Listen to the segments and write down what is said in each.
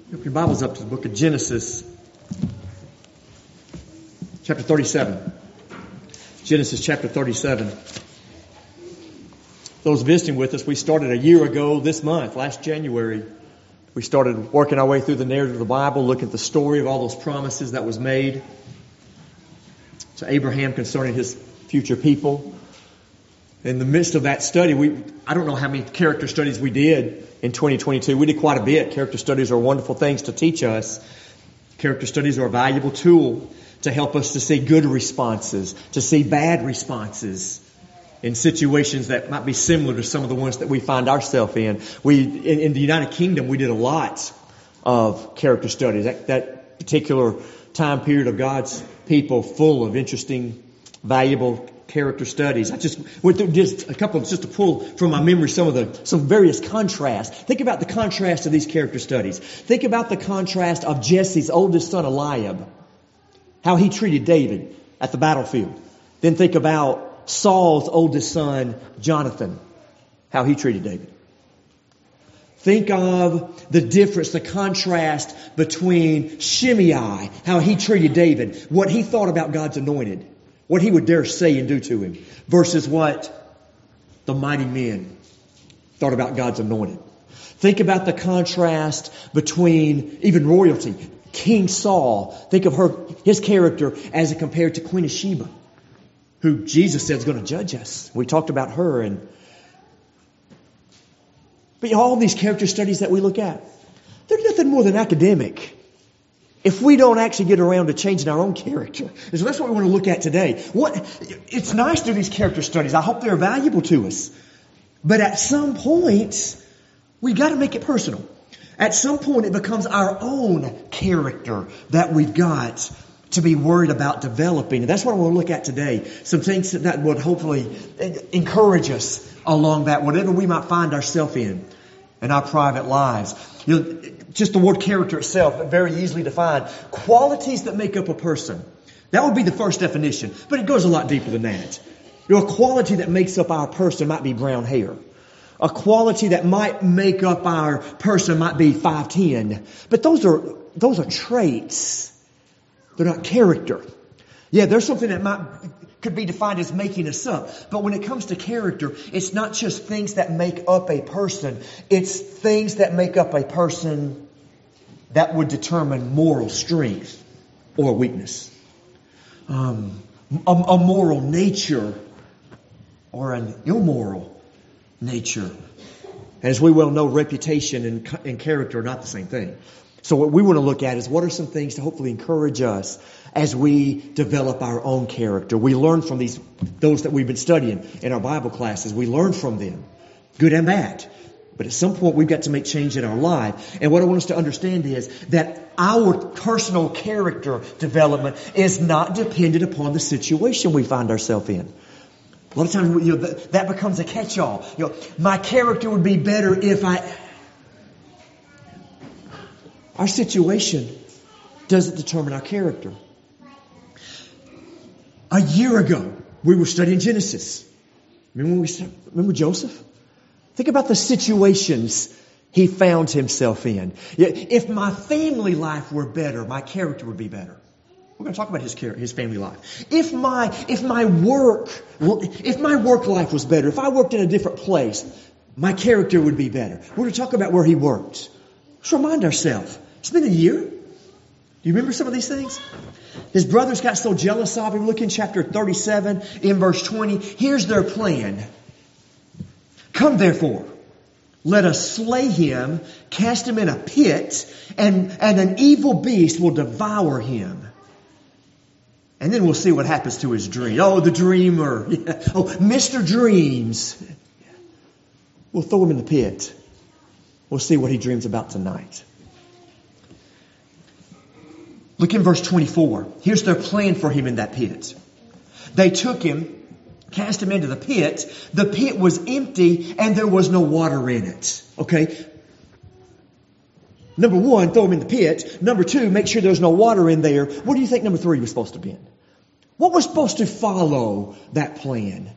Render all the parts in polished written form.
Open your Bibles up to the book of Genesis, chapter 37. Genesis chapter 37. Those visiting with us, we started a year ago this month, last January. We started working our way through the narrative of the Bible, looking at the story of all those promises that was made to Abraham concerning his future people. In the midst of that study, I don't know how many character studies we did in 2022. We did quite a bit. Character studies are wonderful things to teach us. Character studies are a valuable tool to help us to see good responses, to see bad responses in situations that might be similar to some of the ones that we find ourselves in. In the United Kingdom, we did a lot of character studies. That particular time period of God's people full of interesting, valuable character studies. I just went through just a couple, just to pull from my memory some various contrasts. Think about the contrast of these character studies. Think about the contrast of Jesse's oldest son Eliab, how he treated David at the battlefield. Then think about Saul's oldest son Jonathan, how he treated David. Think of the difference, the contrast between Shimei, how he treated David, what he thought about God's anointed, what he would dare say and do to him, versus what the mighty men thought about God's anointed. Think about the contrast between even royalty. King Saul, think of his character as compared to Queen of Sheba, who Jesus said is going to judge us. We talked about her. But all these character studies that we look at, they're nothing more than academic if we don't actually get around to changing our own character. So that's what we want to look at today. It's nice to do these character studies. I hope they're valuable to us. But at some point, we got to make it personal. At some point, it becomes our own character that we've got to be worried about developing. And that's what I want to look at today. Some things that would hopefully encourage us along that, whatever we might find ourselves in our private lives. Just the word character itself, very easily defined. Qualities that make up a person. That would be the first definition. But it goes a lot deeper than that. A quality that makes up our person might be brown hair. A quality that might make up our person might be 5'10". But those are traits. They're not character. Yeah, there's something that could be defined as making us up. But when it comes to character, it's not just things that make up a person. It's things that make up a person that would determine moral strength or weakness. A moral nature or an immoral nature. As we well know, reputation and character are not the same thing. So what we want to look at is what are some things to hopefully encourage us as we develop our own character. We learn from those that we've been studying in our Bible classes. We learn from them, good and bad. But at some point, we've got to make change in our life. And what I want us to understand is that our personal character development is not dependent upon the situation we find ourselves in. A lot of times, that becomes a catch-all. My character would be better if Our situation doesn't determine our character. A year ago, we were studying Genesis. Remember Joseph? Think about the situations he found himself in. If my family life were better, my character would be better. We're going to talk about his family life. If my work life was better, if I worked in a different place, my character would be better. We're going to talk about where he worked. Let's remind ourselves. It's been a year. Do you remember some of these things? His brothers got so jealous of him. Look in chapter 37 in verse 20. Here's their plan. Come therefore, let us slay him, cast him in a pit, and an evil beast will devour him. And then we'll see what happens to his dream. Oh, the dreamer. Oh, Mr. Dreams. We'll throw him in the pit. We'll see what he dreams about tonight. Look in verse 24. Here's their plan for him in that pit. They took him, cast him into the pit. The pit was empty and there was no water in it. Okay? Number one, throw him in the pit. Number two, make sure there's no water in there. What do you think number three was supposed to be? What was supposed to follow that plan?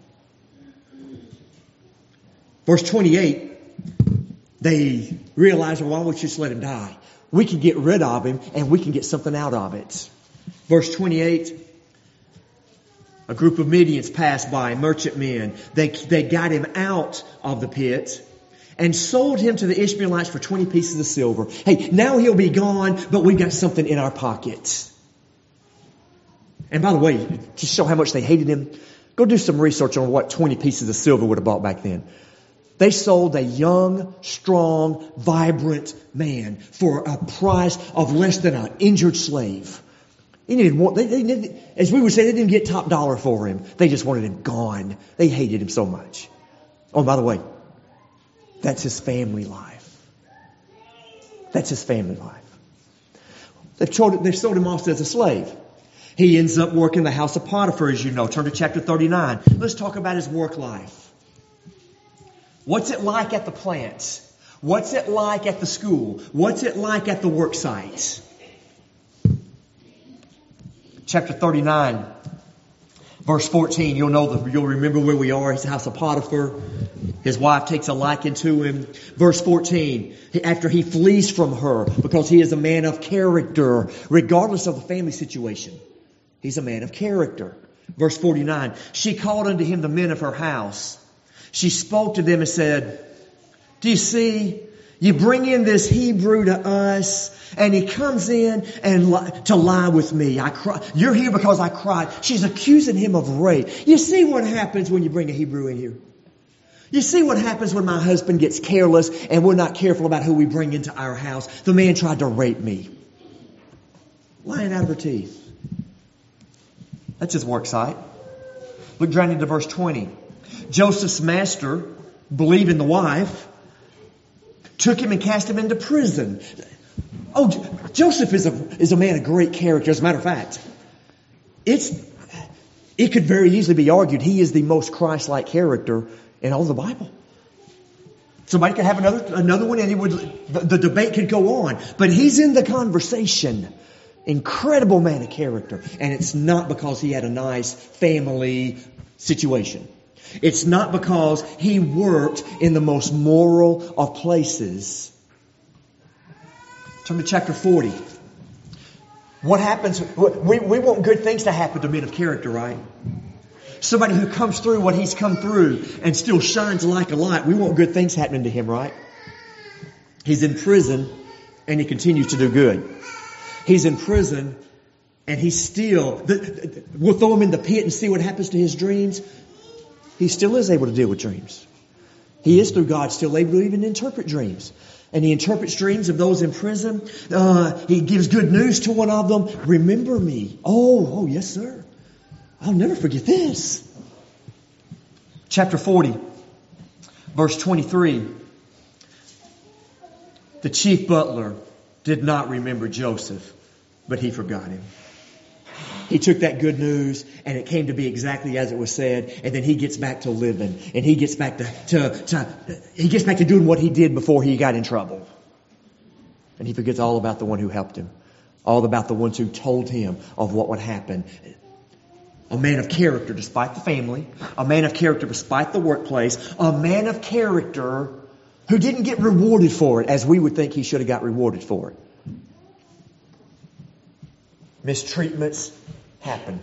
Verse 28, they realized, well, why don't we just let him die? we can get rid of him and we can get something out of it. Verse 28, a group of Midians passed by, merchantmen. They got him out of the pit and sold him to the Ishmaelites for 20 pieces of silver. Hey, now he'll be gone, but we've got something in our pocket. And by the way, to show how much they hated him, go do some research on what 20 pieces of silver would have bought back then. They sold a young, strong, vibrant man for a price of less than an injured slave. He needed more. As we would say, they didn't get top dollar for him. They just wanted him gone. They hated him so much. Oh, by the way, that's his family life. That's his family life. They've sold him off as a slave. He ends up working in the house of Potiphar, as you know. Turn to chapter 39. Let's talk about his work life. What's it like at the plants? What's it like at the school? What's it like at the work site? Chapter 39, verse 14. You'll remember where we are. His house of Potiphar. His wife takes a liking to him. Verse 14. After he flees from her, because he is a man of character, regardless of the family situation. He's a man of character. Verse 49. She called unto him the men of her house. She spoke to them and said, do you see, you bring in this Hebrew to us, and he comes in and to lie with me. You're here because I cried. She's accusing him of rape. You see what happens when you bring a Hebrew in here? You see what happens when my husband gets careless and we're not careful about who we bring into our house? The man tried to rape me. Lying out of her teeth. That's his work site. Look down into verse 20. Joseph's master, believing the wife, took him and cast him into prison. Oh, Joseph is a man of great character. As a matter of fact, it could very easily be argued he is the most Christ-like character in all of the Bible. Somebody could have another one, and the debate could go on. But he's in the conversation. Incredible man of character, and it's not because he had a nice family situation. It's not because he worked in the most moral of places. Turn to chapter 40. What happens? We want good things to happen to men of character, right? Somebody who comes through what he's come through and still shines like a light. We want good things happening to him, right? He's in prison and he continues to do good. He's in prison and he's still, we'll throw him in the pit and see what happens to his dreams. He still is able to deal with dreams. He is, through God, still able to even interpret dreams. And he interprets dreams of those in prison. He gives good news to one of them. Remember me. Oh, yes, sir. I'll never forget this. Chapter 40, verse 23. The chief butler did not remember Joseph, but he forgot him. He took that good news and it came to be exactly as it was said. And then he gets back to living, and he gets back to doing what he did before he got in trouble. And he forgets all about the one who helped him, all about the ones who told him of what would happen. A man of character despite the family, a man of character despite the workplace, a man of character who didn't get rewarded for it as we would think he should have got rewarded for it. Mistreatments happen.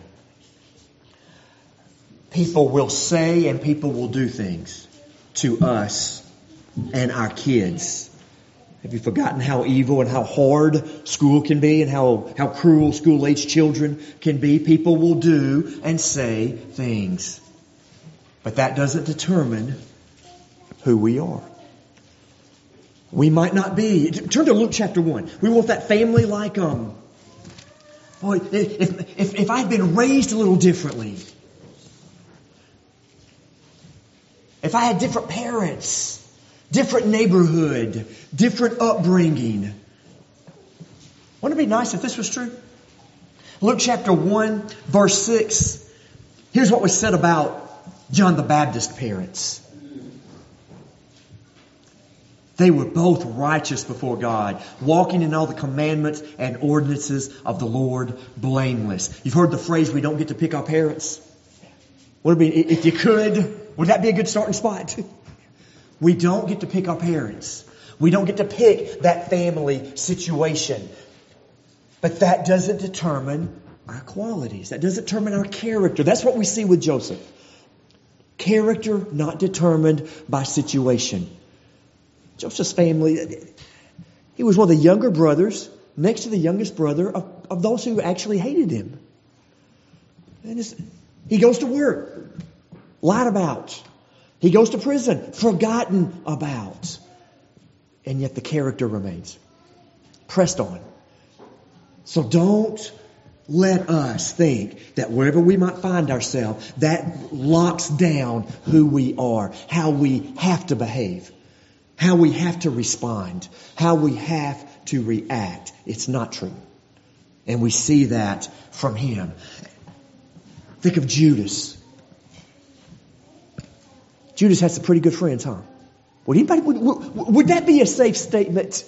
People will say and people will do things to us and our kids. Have you forgotten how evil and how hard school can be and how cruel school-aged children can be? People will do and say things. But that doesn't determine who we are. We might not be. Turn to Luke chapter 1. We want that family like boy, if I'd been raised a little differently, if I had different parents, different neighborhood, different upbringing, wouldn't it be nice if this was true? Luke chapter 1, verse 6. Here's what was said about John the Baptist's parents. They were both righteous before God, walking in all the commandments and ordinances of the Lord, blameless. You've heard the phrase, we don't get to pick our parents. Would it be, if you could, would that be a good starting spot? We don't get to pick our parents. We don't get to pick that family situation. But that doesn't determine our qualities. That doesn't determine our character. That's what we see with Joseph. Character not determined by situation. Joseph's family, he was one of the younger brothers, next to the youngest brother of those who actually hated him. And he goes to work, lied about. He goes to prison, forgotten about. And yet the character remains. Pressed on. So don't let us think that wherever we might find ourselves, that locks down who we are, how we have to behave, how we have to respond, how we have to react. It's not true. And we see that from him. Think of Judas. Judas had some pretty good friends, huh? Would that be a safe statement?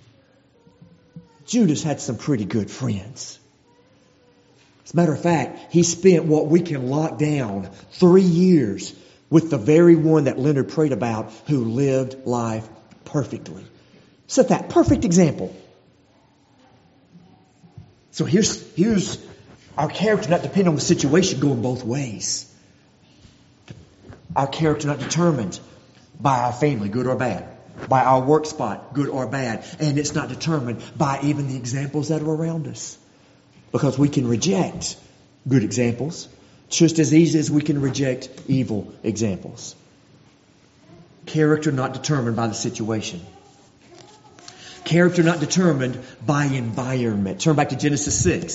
Judas had some pretty good friends. As a matter of fact, he spent what we can lock down 3 years with the very one that Leonard prayed about who lived life perfectly. Set that perfect example. So here's our character not depending on the situation going both ways. Our character not determined by our family, good or bad. By our work spot, good or bad. And it's not determined by even the examples that are around us. Because we can reject good examples just as easy as we can reject evil examples. Character not determined by the situation. Character not determined by environment. Turn back to Genesis 6.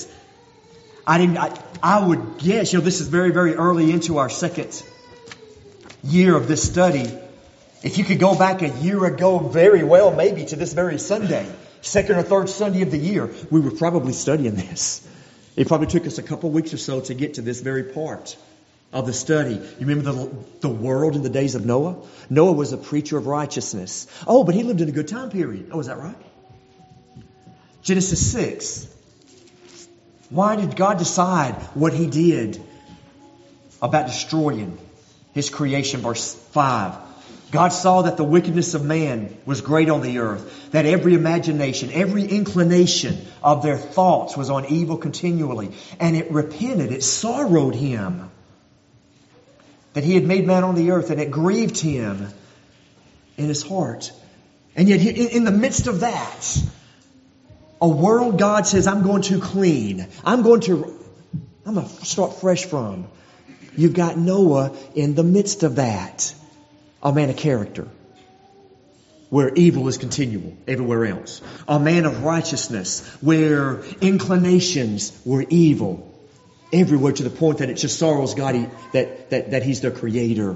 I would guess, this is very, very early into our second year of this study. If you could go back a year ago very well, maybe to this very Sunday, second or third Sunday of the year, we were probably studying this. It probably took us a couple weeks or so to get to this very part of the study. You remember the world in the days of Noah? Noah was a preacher of righteousness. Oh, but he lived in a good time period. Oh, is that right? Genesis 6. Why did God decide what he did about destroying his creation? Verse 5. God saw that the wickedness of man was great on the earth, that every imagination, every inclination of their thoughts was on evil continually. And it repented, it sorrowed him that he had made man on the earth, and it grieved him in his heart. And yet in the midst of that, a world God says, I'm going to clean. I'm going to start fresh from. You've got Noah in the midst of that. A man of character, where evil is continual everywhere else. A man of righteousness, where inclinations were evil everywhere, to the point that it just sorrows God that He's the Creator.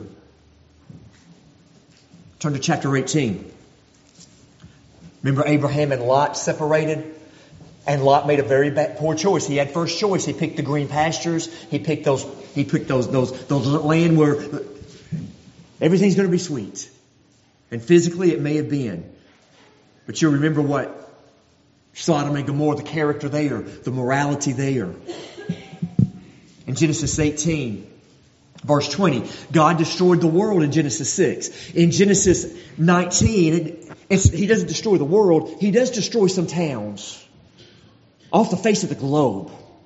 Turn to chapter 18. Remember Abraham and Lot separated? And Lot made a very poor choice. He had first choice. He picked the green pastures. He picked those land where everything's going to be sweet. And physically it may have been. But you remember what Sodom and Gomorrah, the character there, the morality there. In Genesis 18, verse 20, God destroyed the world in Genesis 6. In Genesis 19, He doesn't destroy the world. He does destroy some towns off the face of the globe.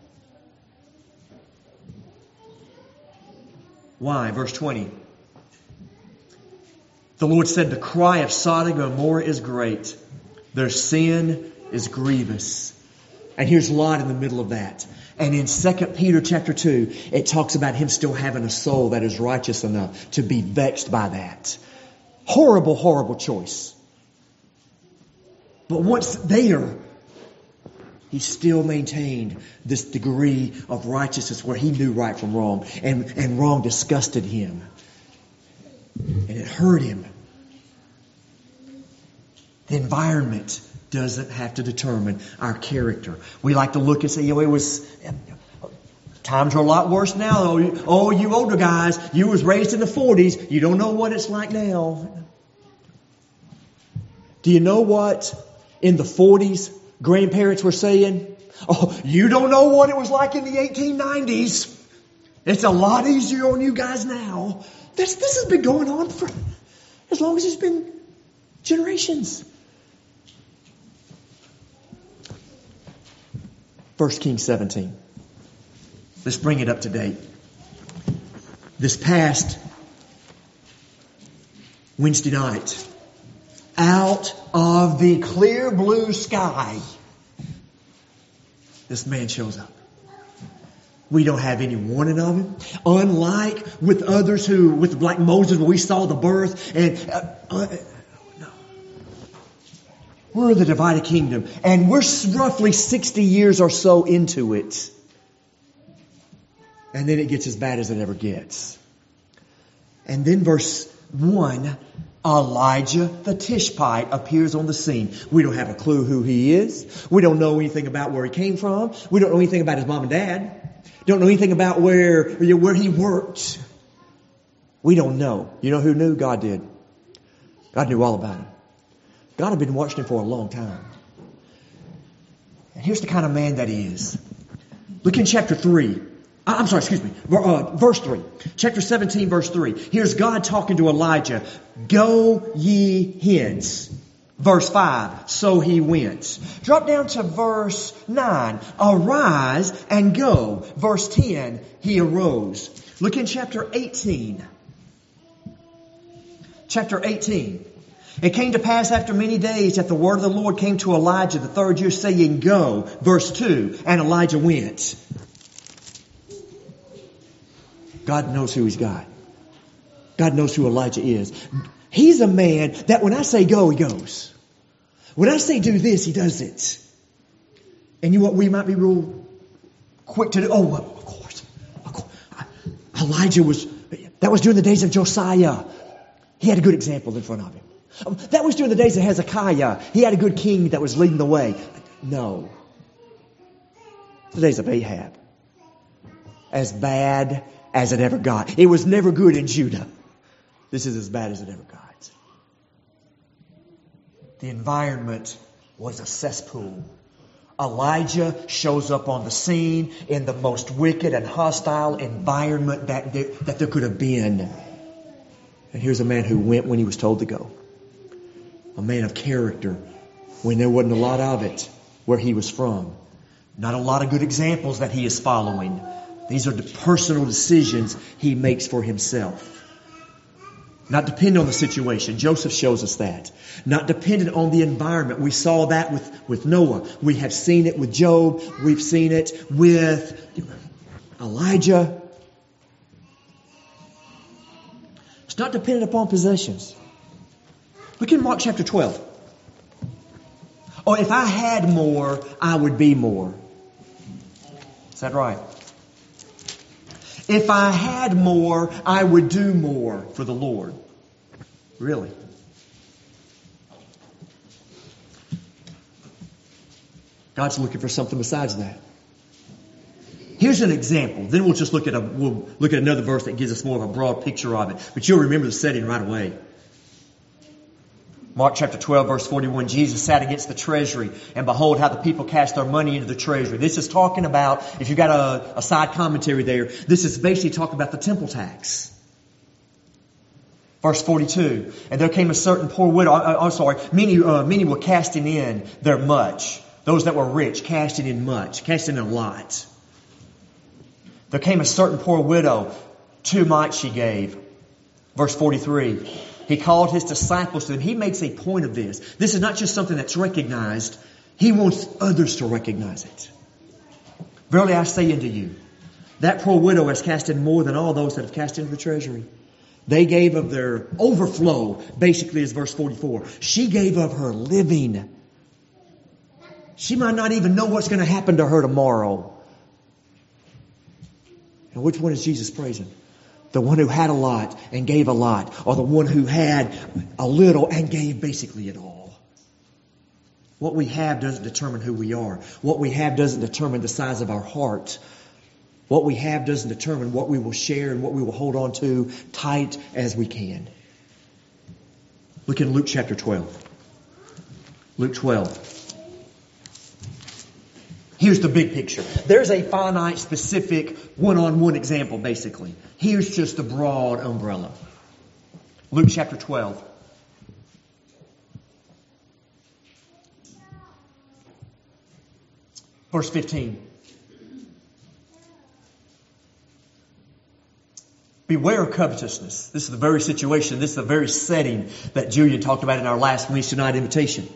Why? Verse 20. The Lord said, the cry of Sodom and Gomorrah is great. Their sin is grievous. And here's Lot in the middle of that. And in 2 Peter chapter 2, it talks about him still having a soul that is righteous enough to be vexed by that. Horrible, horrible choice. But once there, he still maintained this degree of righteousness where he knew right from wrong. And wrong disgusted him. And it hurt him. The environment doesn't have to determine our character. We like to look and say, times are a lot worse now. Oh, you older guys, you was raised in the 40s. You don't know what it's like now. Do you know what in the 40s grandparents were saying? Oh, you don't know what it was like in the 1890s. It's a lot easier on you guys now. This has been going on for as long as it's been generations. 1 Kings 17. Let's bring it up to date. This past Wednesday night, out of the clear blue sky, this man shows up. We don't have any warning of him. Unlike with others like Moses, where we saw the birth and no. We're the divided kingdom, and we're roughly 60 years or so into it. And then it gets as bad as it ever gets. And then verse 1, Elijah the Tishbite appears on the scene. We don't have a clue who he is. We don't know anything about where he came from. We don't know anything about his mom and dad. Don't know anything about where he worked. We don't know. You know who knew? God did. God knew all about him. God had been watching him for a long time. And here's the kind of man that he is. Look in chapter 3. Verse 3. Chapter 17, verse 3. Here's God talking to Elijah. Go ye hence. Verse 5. So he went. Drop down to verse 9. Arise and go. Verse 10. He arose. Look in chapter 18. Chapter 18. It came to pass after many days that the word of the Lord came to Elijah the third year, saying, Go. Verse 2. And Elijah went. God knows who he's got. God knows who Elijah is. He's a man that when I say go, he goes. When I say do this, he does it. And you know what we might be real quick to do? Oh, well, of course. Elijah that was during the days of Josiah. He had a good example in front of him. That was during the days of Hezekiah. He had a good king that was leading the way. No. The days of Ahab. As bad as it ever got. It was never good in Judah. This is as bad as it ever got. The environment was a cesspool. Elijah shows up on the scene in the most wicked and hostile environment that there could have been. And here's a man who went when he was told to go. A man of character when there wasn't a lot of it where he was from. Not a lot of good examples that he is following. These are the personal decisions he makes for himself. Not dependent on the situation. Joseph shows us that. Not dependent on the environment. We saw that with Noah. We have seen it with Job. We've seen it with Elijah. It's not dependent upon possessions. Look in Mark chapter 12. Oh, if I had more, I would be more. Is that right? If I had more, I would do more for the Lord. Really? God's looking for something besides that. Here's an example. Then we'll just look at another verse that gives us more of a broad picture of it. But you'll remember the setting right away. Mark chapter 12, verse 41, Jesus sat against the treasury, and behold how the people cast their money into the treasury. This is talking about, if you've got a side commentary there, this is basically talking about the temple tax. Verse 42, and there came a certain poor widow, many were casting in their much. Those that were rich, casting in much, casting in a lot. There came a certain poor widow, 2 mites she gave. Verse 43. He called his disciples to them. He makes a point of this. This is not just something that's recognized. He wants others to recognize it. Verily I say unto you, that poor widow has cast in more than all those that have cast into the treasury. They gave of their overflow, basically is verse 44. She gave of her living. She might not even know what's going to happen to her tomorrow. And which one is Jesus praising? The one who had a lot and gave a lot, or the one who had a little and gave basically it all. What we have doesn't determine who we are. What we have doesn't determine the size of our heart. What we have doesn't determine what we will share and what we will hold on to tight as we can. Look in Luke chapter 12. Luke 12. Here's the big picture. There's a finite, specific, one-on-one example, basically. Here's just the broad umbrella. Luke chapter 12. Verse 15. Beware of covetousness. This is the very situation, this is the very setting that Julian talked about in our last Wednesday night invitation.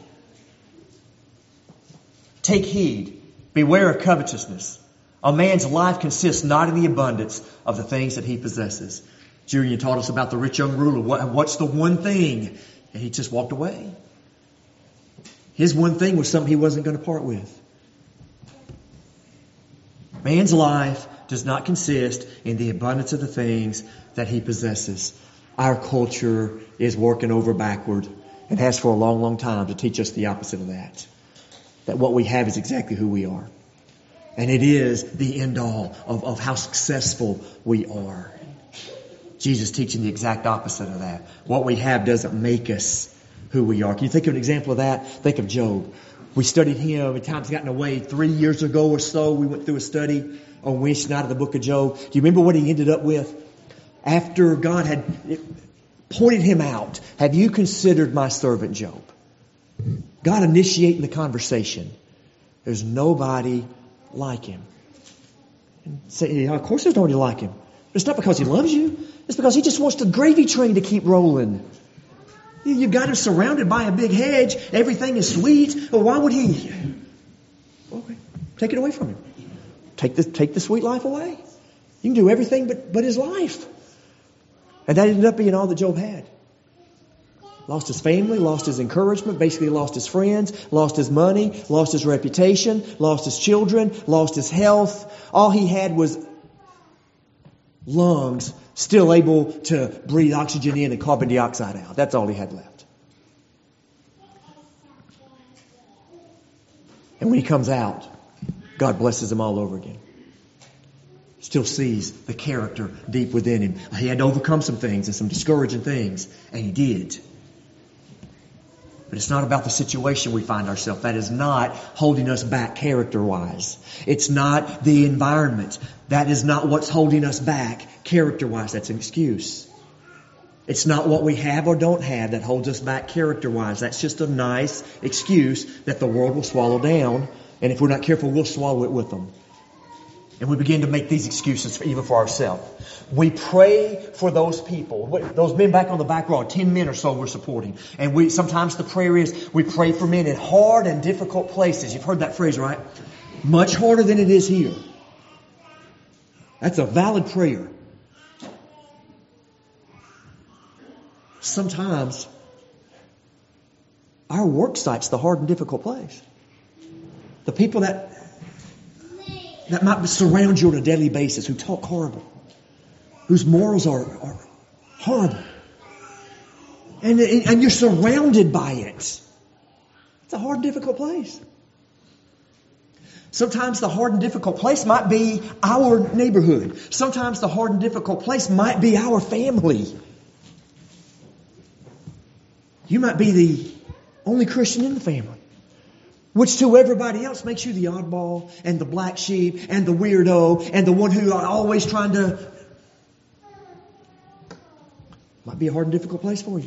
Take heed. Beware of covetousness. A man's life consists not in the abundance of the things that he possesses. Julian taught us about the rich young ruler. What's the one thing? And he just walked away. His one thing was something he wasn't going to part with. Man's life does not consist in the abundance of the things that he possesses. Our culture is working over backward and has for a long, long time to teach us the opposite of that. That what we have is exactly who we are. And it is the end all of how successful we are. Jesus teaching the exact opposite of that. What we have doesn't make us who we are. Can you think of an example of that? Think of Job. We studied him. Time's gotten away. 3 years ago or so, we went through a study on Wednesday night of the book of Job. Do you remember what he ended up with? After God had pointed him out, have you considered my servant Job? God initiating the conversation. There's nobody like him. And say, of course there's nobody like him. But it's not because he loves you. It's because he just wants the gravy train to keep rolling. You've got him surrounded by a big hedge. Everything is sweet. Well, why would he? Okay, take it away from him. Take the sweet life away. You can do everything but his life. And that ended up being all that Job had. Lost his family, lost his encouragement, basically lost his friends, lost his money, lost his reputation, lost his children, lost his health. All he had was lungs still able to breathe oxygen in and carbon dioxide out. That's all he had left. And when he comes out, God blesses him all over again. Still sees the character deep within him. He had to overcome some things and some discouraging things, and he did. But it's not about the situation we find ourselves. That is not holding us back character-wise. It's not the environment. That is not what's holding us back character-wise. That's an excuse. It's not what we have or don't have that holds us back character-wise. That's just a nice excuse that the world will swallow down. And if we're not careful, we'll swallow it with them. And we begin to make these excuses even for ourselves. We pray for those people. Those men back on the back row, 10 men or so we're supporting. And sometimes the prayer is, we pray for men in hard and difficult places. You've heard that phrase, right? Much harder than it is here. That's a valid prayer. Sometimes our work site's the hard and difficult place. The people that might surround you on a daily basis, who talk horrible, whose morals are horrible. And you're surrounded by it. It's a hard and difficult place. Sometimes the hard and difficult place might be our neighborhood. Sometimes the hard and difficult place might be our family. You might be the only Christian in the family, which to everybody else makes you the oddball and the black sheep and the weirdo and the one who are always trying to... Might be a hard and difficult place for you.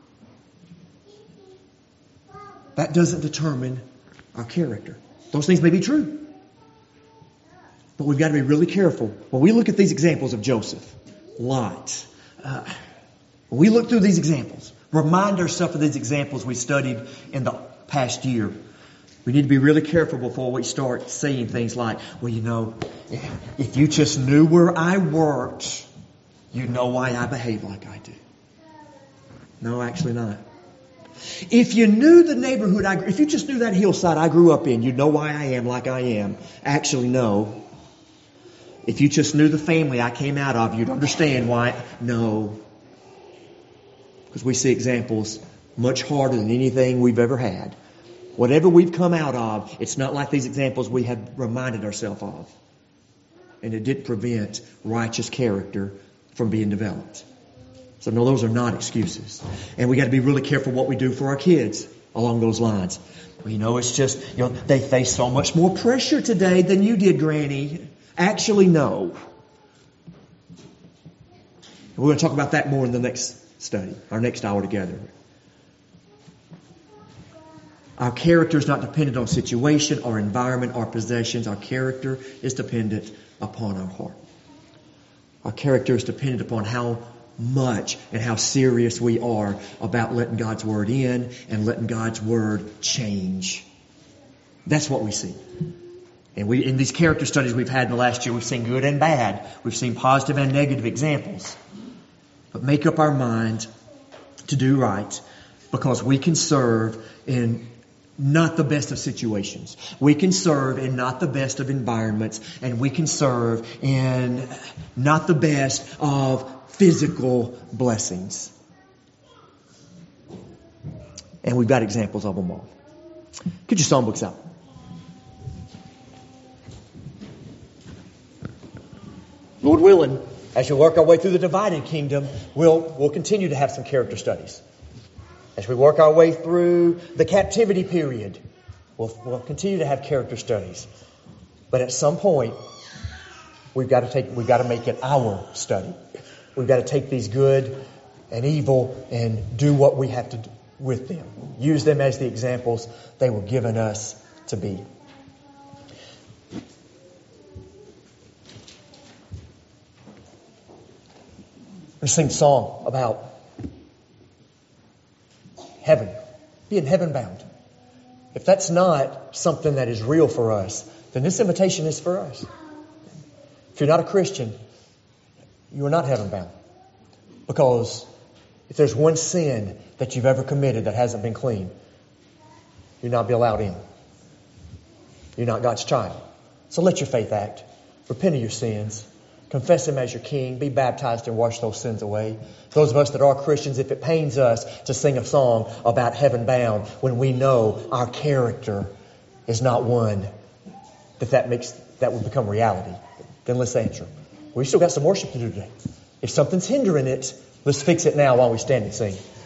That doesn't determine our character. Those things may be true. But we've got to be really careful. When we look at these examples of Joseph, Lot, when we look through these examples, remind ourselves of these examples we studied in the past year. We need to be really careful before we start saying things like, well, you know, if you just knew where I worked, you'd know why I behave like I do. No, actually not. If you knew the neighborhood, if you just knew that hillside I grew up in, you'd know why I am like I am. Actually, no. If you just knew the family I came out of, you'd understand why. No. Because we see examples much harder than anything we've ever had. Whatever we've come out of, it's not like these examples we have reminded ourselves of. And it didn't prevent righteous character from being developed. So no, those are not excuses. And we got to be really careful what we do for our kids along those lines. Well, you know, it's just, you know, they face so much more pressure today than you did, Granny. Actually, no. We're going to talk about that more in the next study, our next hour together. Our character is not dependent on situation or environment or possessions. Our character is dependent upon our heart. Our character is dependent upon how much and how serious we are about letting God's Word in and letting God's Word change. That's what we see. And in these character studies we've had in the last year, we've seen good and bad. We've seen positive and negative examples. But make up our mind to do right, because we can serve in not the best of situations. We can serve in not the best of environments, and we can serve in not the best of physical blessings. And we've got examples of them all. Get your songbooks out. Lord willing, as we work our way through the divided kingdom, we'll continue to have some character studies. As we work our way through the captivity period, we'll continue to have character studies. But at some point, we've got to make it our study. We've got to take these good and evil and do what we have to do with them. Use them as the examples they were given us to be. We sing a song about heaven, being heaven bound. If that's not something that is real for us, then this invitation is for us. If you're not a Christian, you are not heaven bound. Because if there's one sin that you've ever committed that hasn't been clean, you'll not be allowed in. You're not God's child. So let your faith act. Repent of your sins. Confess Him as your King. Be baptized and wash those sins away. Those of us that are Christians, if it pains us to sing a song about heaven bound when we know our character is not one that would become reality, then let's answer. We still got some worship to do today. If something's hindering it, let's fix it now while we stand and sing.